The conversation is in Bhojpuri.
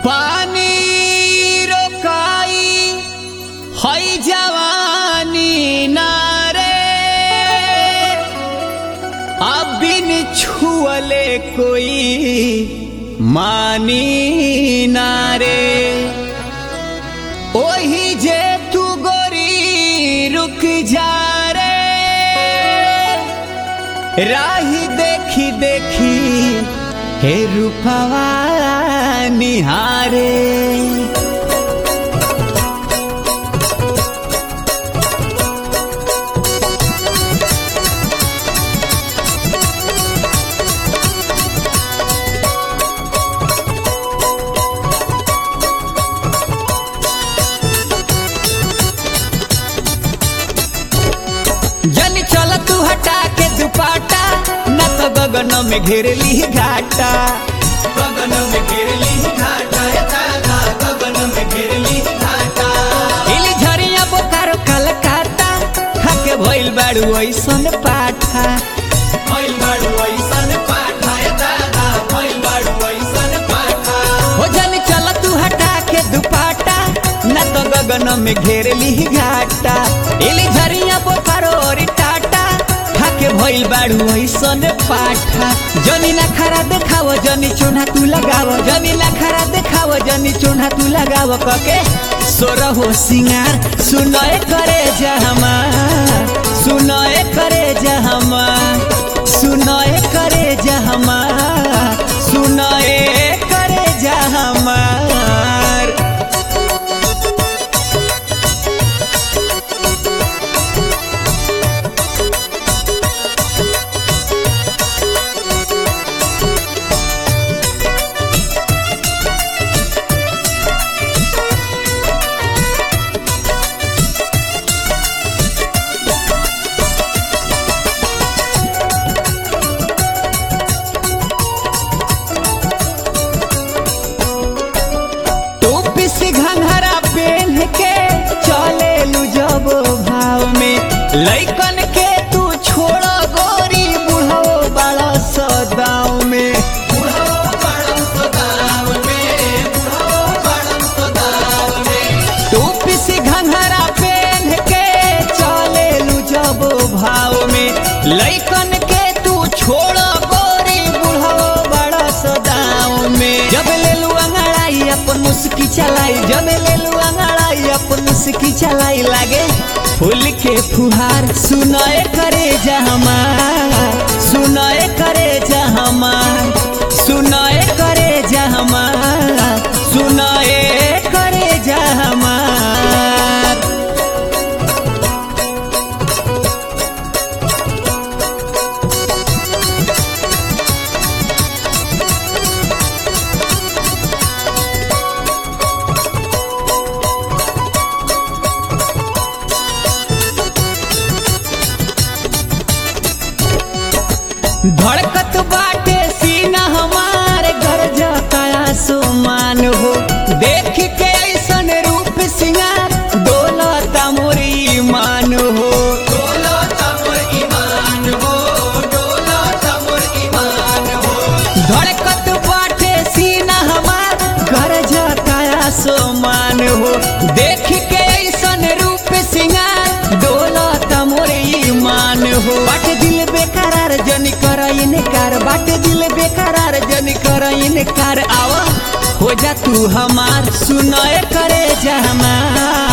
पानी रोकाई हई जवानी नारे अब बिन छुअले कोई मानी नारे ओही जे तू गोरी रुक जा रे राही देखी देखी हे रूपवा निहारे जन चल तू हटा के दुपाटा न तो गगन में घेर ली घाटा गगन में घेर ली घाटा दादा गगन में घेर ली घाटा इली झरिया बोकारो कलकत्ता खाके भइल बाड़ू ऐसन पाठा भइल बाड़ू ऐसन पाठा दादा भइल बाड़ू ऐसन पाठा हो जन चल तू हटा के दुपाटा न तो गगन में घेर ली घाटा इली झरिया बोकारो टाटा खाके भइल बाड़ू ऐसन पाठा जनी ना खरा देखाव जनी चोना तू लगाव जनी ना खरा देखाव जनी चोना तू लगाव कके सोरा हो सिंगार सुनए करे जहमा सुनए करे जहमा सुनए करे जहमा सुनए करे जहमा घंघरा पहन के चले लू जब भाव में लइकन के तू छोड़ गोरी बुढ़ो बड़ा सदाव में तू पिसी घंघरा पहन के चले लू जब भाव में लइकन के तू छोड़ गोरी बुढ़ो बड़ा सदाव में जब ले लू अंगड़ाई अपन मुस्की चलाई जब ले लू अंगड़ाई अपन मुस्की चलाई लागे फूल के फुहार सुनए करे जहमा सुनए करे जहमा सुनए करे जहमा सुनए करे जहमा धड़कत बाटे सीना हमारे घर जाता आसमान हो देख के ऐसन रूप सिंगार डोलता मोर ईमान हो डोलता मोर ईमान हो डोलता मोर ईमान हो धड़कत बाटे सीना हमार घर जाता आसमान हो देख के ऐसन रूप सिंगार डोलता मोर ईमान हो बाटे दिल बेकरार जनी कर इनकार बाटे दिल बेकरार जनी कर इनकार आवा हो जा तू हमार सुनए करे जहमा